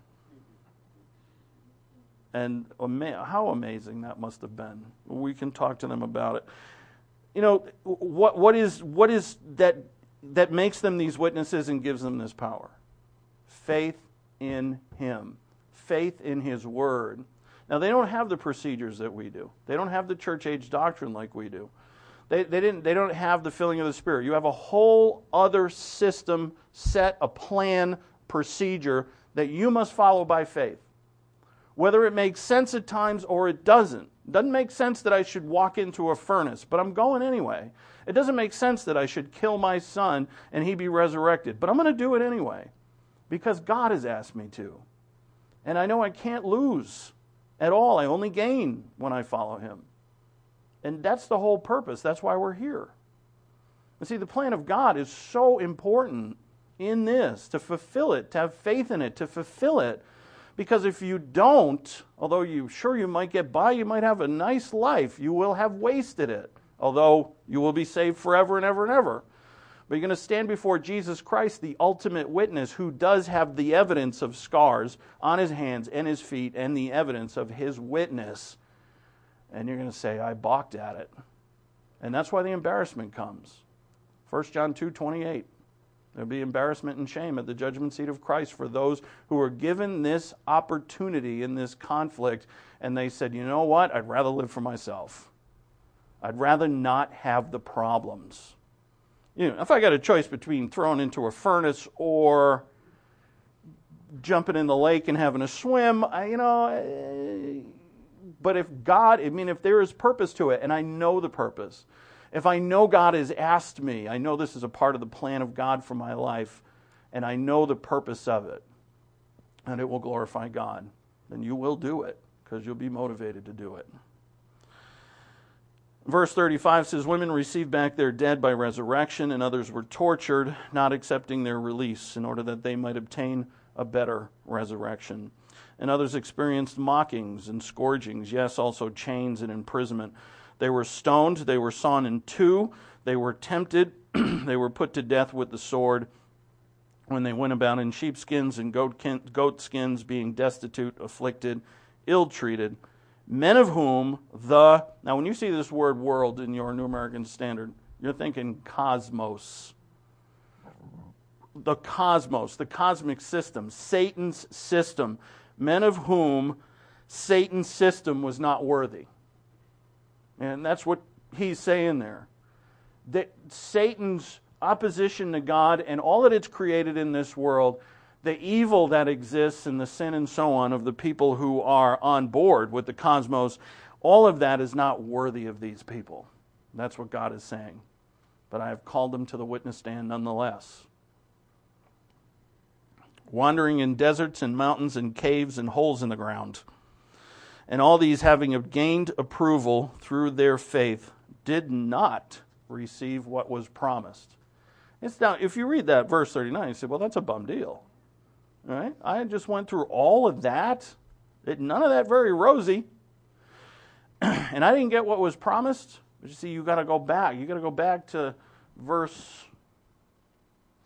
And how amazing that must have been. We can talk to them about it. You know, what is that makes them these witnesses and gives them this power? Faith in him. Faith in his word. Now, they don't have the procedures that we do. They don't have the church age doctrine like we do. They don't have the filling of the Spirit. You have a whole other system, set, a plan, procedure that you must follow by faith. Whether it makes sense at times or it doesn't. It doesn't make sense that I should walk into a furnace, but I'm going anyway. It doesn't make sense that I should kill my son and he be resurrected, but I'm going to do it anyway because God has asked me to. And I know I can't lose at all. I only gain when I follow him. And that's the whole purpose. That's why we're here. And see, the plan of God is so important in this, to fulfill it, to have faith in it, to fulfill it. Because if you don't, although you might get by, you might have a nice life, you will have wasted it. Although you will be saved forever and ever and ever. But you're going to stand before Jesus Christ, the ultimate witness, who does have the evidence of scars on his hands and his feet and the evidence of his witness. And you're going to say, "I balked at it." And that's why the embarrassment comes. 1 John 2:28. There'll be embarrassment and shame at the judgment seat of Christ for those who are given this opportunity in this conflict, and they said, "You know what? I'd rather live for myself. I'd rather not have the problems." You know, if I got a choice between thrown into a furnace or jumping in the lake and having a swim, but if there is purpose to it, and I know the purpose, if I know God has asked me, I know this is a part of the plan of God for my life, and I know the purpose of it, and it will glorify God, then you will do it, because you'll be motivated to do it. Verse 35 says, "Women received back their dead by resurrection, and others were tortured, not accepting their release, in order that they might obtain a better resurrection. And others experienced mockings and scourgings, yes, also chains and imprisonment. They were stoned, they were sawn in two, they were tempted, they were put to death with the sword, when they went about in sheepskins and goat skins, being destitute, afflicted, ill-treated. Men of whom now when you see this word world in your New American Standard, you're thinking cosmos. The cosmos, the cosmic system, Satan's system. Men of whom Satan's system was not worthy. And that's what he's saying there. That Satan's opposition to God and all that it's created in this world, the evil that exists and the sin and so on of the people who are on board with the cosmos, all of that is not worthy of these people. That's what God is saying. But I have called them to the witness stand nonetheless. Wandering in deserts and mountains and caves and holes in the ground. And all these, having gained approval through their faith, did not receive what was promised. If you read that verse 39, you say, well, that's a bum deal. All right? I just went through all of that. None of that very rosy. And I didn't get what was promised. But you see, you got to go back. You got to go back to verse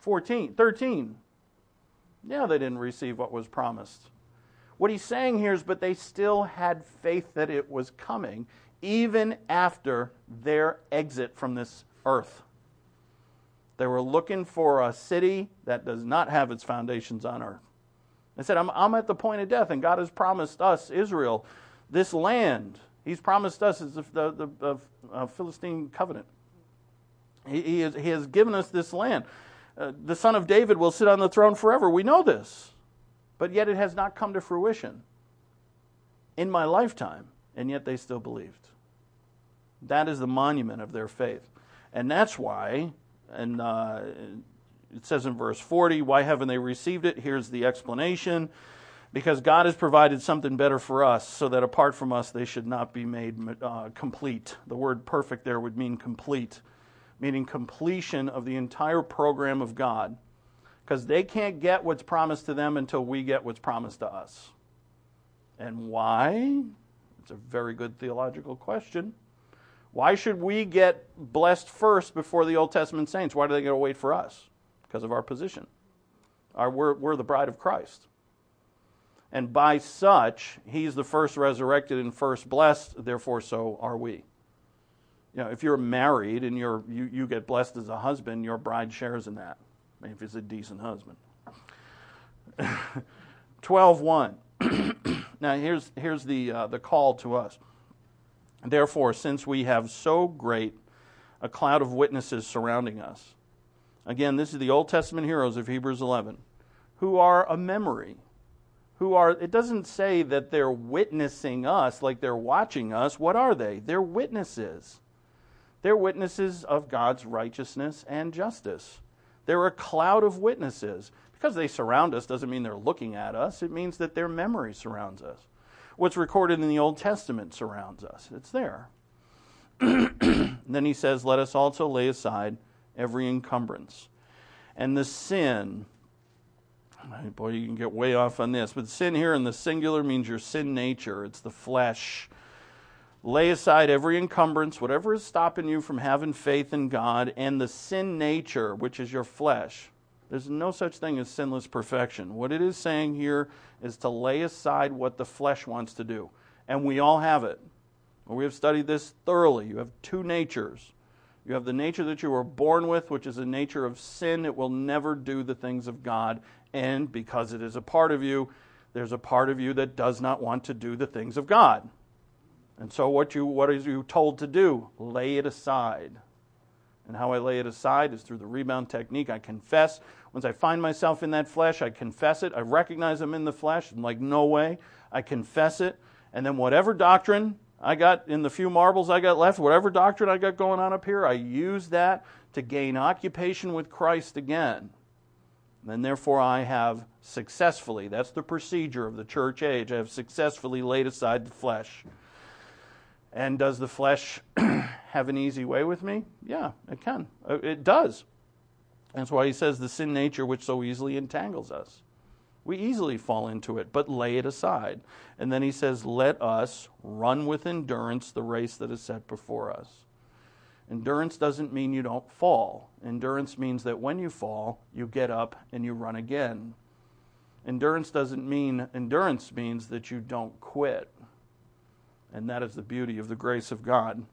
13. Yeah, they didn't receive what was promised. What he's saying here is, but they still had faith that it was coming, even after their exit from this earth. They were looking for a city that does not have its foundations on earth. They said, I'm at the point of death, and God has promised us, Israel, this land. He's promised us as the Philistine covenant. He has given us this land. The son of David will sit on the throne forever. We know this. But yet it has not come to fruition in my lifetime, and yet they still believed. That is the monument of their faith. And that's why, and it says in verse 40, why haven't they received it? Here's the explanation. Because God has provided something better for us, so that apart from us they should not be made complete. The word perfect there would mean complete, meaning completion of the entire program of God. Because they can't get what's promised to them until we get what's promised to us. And why? It's a very good theological question. Why should we get blessed first before the Old Testament saints? Why do they got to wait for us? Because of our position. We're the bride of Christ. And by such, he's the first resurrected and first blessed, therefore so are we. You know, if you're married and you get blessed as a husband, your bride shares in that. If he's a decent husband. 12:1. Now here's the call to us. Therefore, since we have so great a cloud of witnesses surrounding us. Again, this is the Old Testament heroes of Hebrews 11, who are a memory. It doesn't say that they're witnessing us like they're watching us. What are they? They're witnesses. They're witnesses of God's righteousness and justice. They're a cloud of witnesses. Because they surround us doesn't mean they're looking at us. It means that their memory surrounds us. What's recorded in the Old Testament surrounds us. It's there. Then he says, let us also lay aside every encumbrance. And the sin, boy, you can get way off on this, but sin here in the singular means your sin nature. It's the flesh. Lay aside every encumbrance, whatever is stopping you from having faith in God, and the sin nature, which is your flesh. There's no such thing as sinless perfection. What it is saying here is to lay aside what the flesh wants to do. And we all have it. We have studied this thoroughly. You have two natures. You have the nature that you were born with, which is a nature of sin. It will never do the things of God. And because it is a part of you, there's a part of you that does not want to do the things of God. And so what is you told to do? Lay it aside. And how I lay it aside is through the rebound technique. I confess. Once I find myself in that flesh, I confess it. I recognize I'm in the flesh. I'm like, no way. I confess it. And then whatever doctrine I got in the few marbles I got left, whatever doctrine I got going on up here, I use that to gain occupation with Christ again. And therefore I have successfully, that's the procedure of the church age, I have successfully laid aside the flesh. And does the flesh have an easy way with me? Yeah, it can. It does. That's why he says the sin nature which so easily entangles us. We easily fall into it, but lay it aside. And then he says, let us run with endurance the race that is set before us. Endurance doesn't mean you don't fall. Endurance means that when you fall, you get up and you run again. Endurance means that you don't quit. And that is the beauty of the grace of God.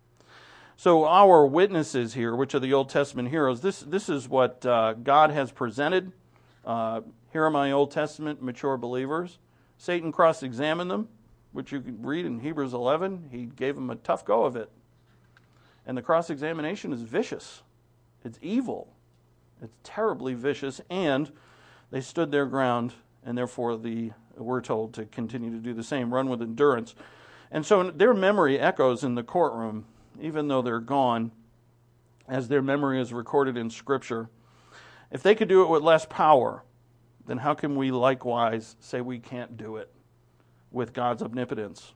So our witnesses here, which are the Old Testament heroes, this is what God has presented. Here are my Old Testament mature believers. Satan cross-examined them, which you can read in Hebrews 11. He gave them a tough go of it. And the cross-examination is vicious. It's evil. It's terribly vicious. And they stood their ground, and therefore we're told to continue to do the same, run with endurance. And so their memory echoes in the courtroom, even though they're gone, as their memory is recorded in Scripture. If they could do it with less power, then how can we likewise say we can't do it with God's omnipotence?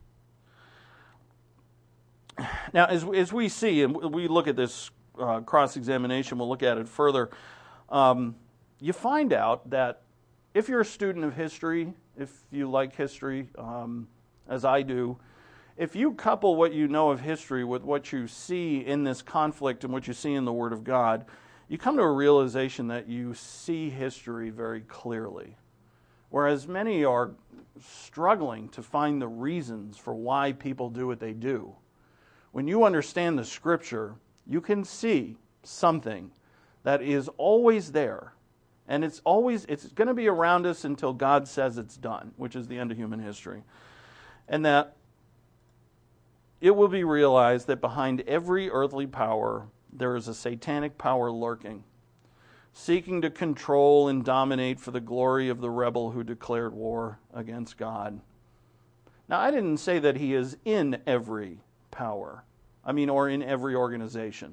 Now, as we see, and we look at this cross-examination, we'll look at it further, you find out that if you're a student of history, if you like history, as I do, if you couple what you know of history with what you see in this conflict and what you see in the Word of God, you come to a realization that you see history very clearly. Whereas many are struggling to find the reasons for why people do what they do. When you understand the Scripture, you can see something that is always there. And it's going to be around us until God says it's done, which is the end of human history. And that it will be realized that behind every earthly power, there is a satanic power lurking, seeking to control and dominate for the glory of the rebel who declared war against God. Now, I didn't say that he is in every power, or in every organization.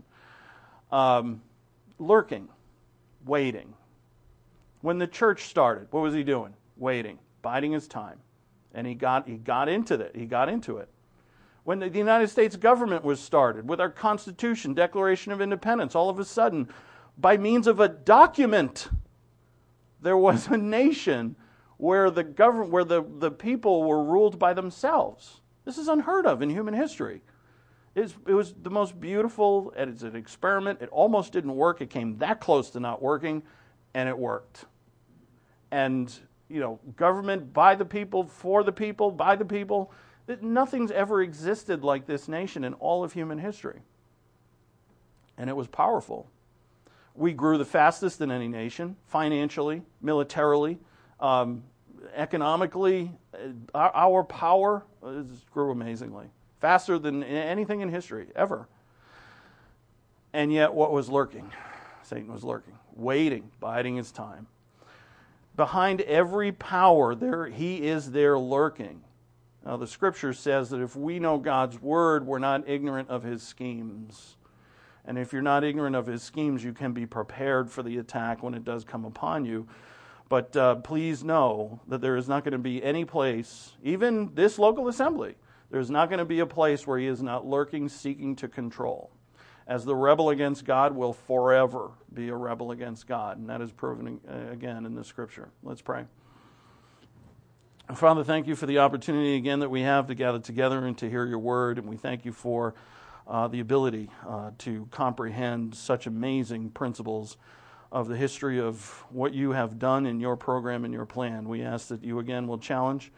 Lurking, waiting. When the church started, what was he doing? Waiting, biding his time. And he got into it. He got into it. When the United States government was started, with our Constitution, Declaration of Independence, all of a sudden, by means of a document, there was a nation where the people were ruled by themselves. This is unheard of in human history. It was the most beautiful. It's an experiment. It almost didn't work. It came that close to not working, and it worked. And, government by the people, for the people, by the people. Nothing's ever existed like this nation in all of human history. And it was powerful. We grew the fastest in any nation, financially, militarily, economically. Our power grew amazingly, faster than anything in history, ever. And yet what was lurking? Satan was lurking, waiting, biding his time. Behind every power, he is there lurking. Now, the Scripture says that if we know God's Word, we're not ignorant of His schemes. And if you're not ignorant of His schemes, you can be prepared for the attack when it does come upon you. But please know that there is not going to be any place, even this local assembly, there's not going to be a place where he is not lurking, seeking to control. As the rebel against God will forever be a rebel against God. And that is proven again in the Scripture. Let's pray. Father, thank you for the opportunity again that we have to gather together and to hear your word. And we thank you for the ability to comprehend such amazing principles of the history of what you have done in your program and your plan. We ask that you again will challenge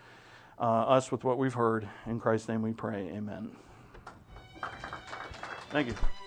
us with what we've heard. In Christ's name we pray. Amen. Thank you.